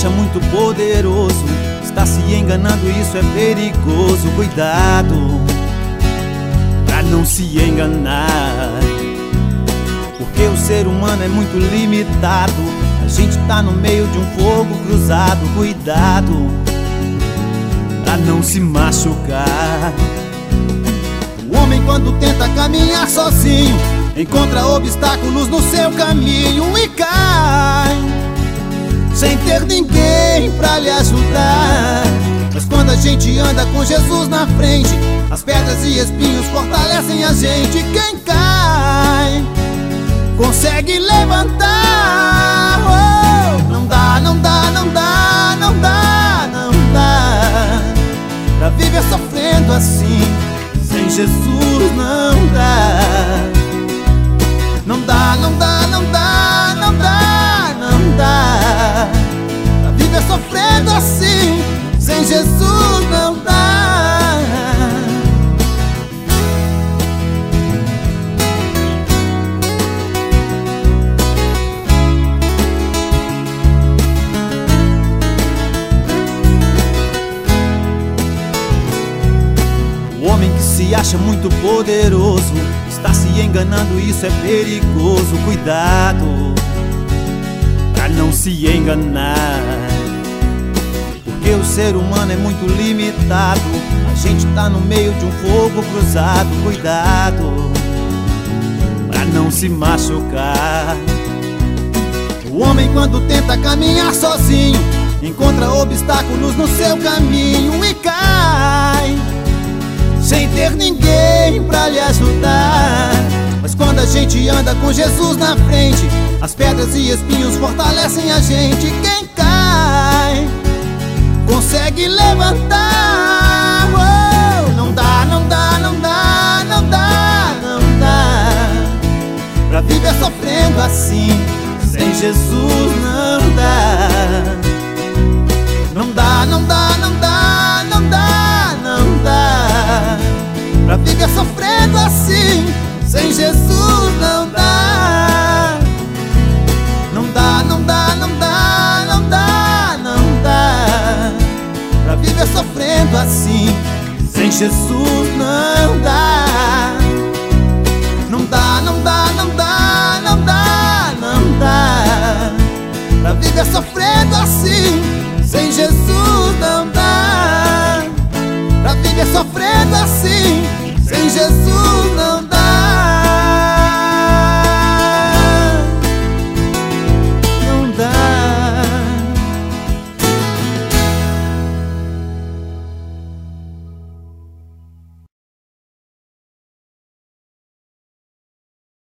acha muito poderoso está se enganando, isso é perigoso. Cuidado pra não se enganar, porque o ser humano é muito limitado. A gente tá no meio de um fogo cruzado. Cuidado pra não se machucar. O homem, quando tenta caminhar sozinho, encontra obstáculos no seu caminho e cai sem ter ninguém pra lhe ajudar. Mas quando a gente anda com Jesus na frente, as pedras e espinhos fortalecem a gente. Quem cai consegue levantar. Oh, não dá, não dá, não dá, não dá, não dá pra viver sofrendo assim. Sem Jesus não dá. Não dá, não dá, não dá, não dá, não dá pra viver sofrendo assim. Sem Jesus não dá. O homem que se acha muito poderoso está se enganando, isso é perigoso. Cuidado pra não se enganar, porque o ser humano é muito limitado. A gente tá no meio de um fogo cruzado. Cuidado pra não se machucar. O homem, quando tenta caminhar sozinho, encontra obstáculos no seu caminho e cai sem ter ninguém pra lhe ajudar. Mas quando a gente anda com Jesus na frente, as pedras e espinhos fortalecem a gente. Quem cai consegue levantar. Oh, não dá, não dá, não dá, não dá, não dá pra viver sofrendo assim. Sem Jesus não dá. Não dá, não dá, não dá, não dá, não dá pra viver sofrendo assim. Sem Jesus não dá. Não dá, não dá, não dá, não dá, não dá pra viver sofrendo assim. Sem Jesus não dá. Não dá, não dá, não dá, não dá, não dá pra viver sofrendo assim. Sem Jesus não dá pra viver sofrendo assim.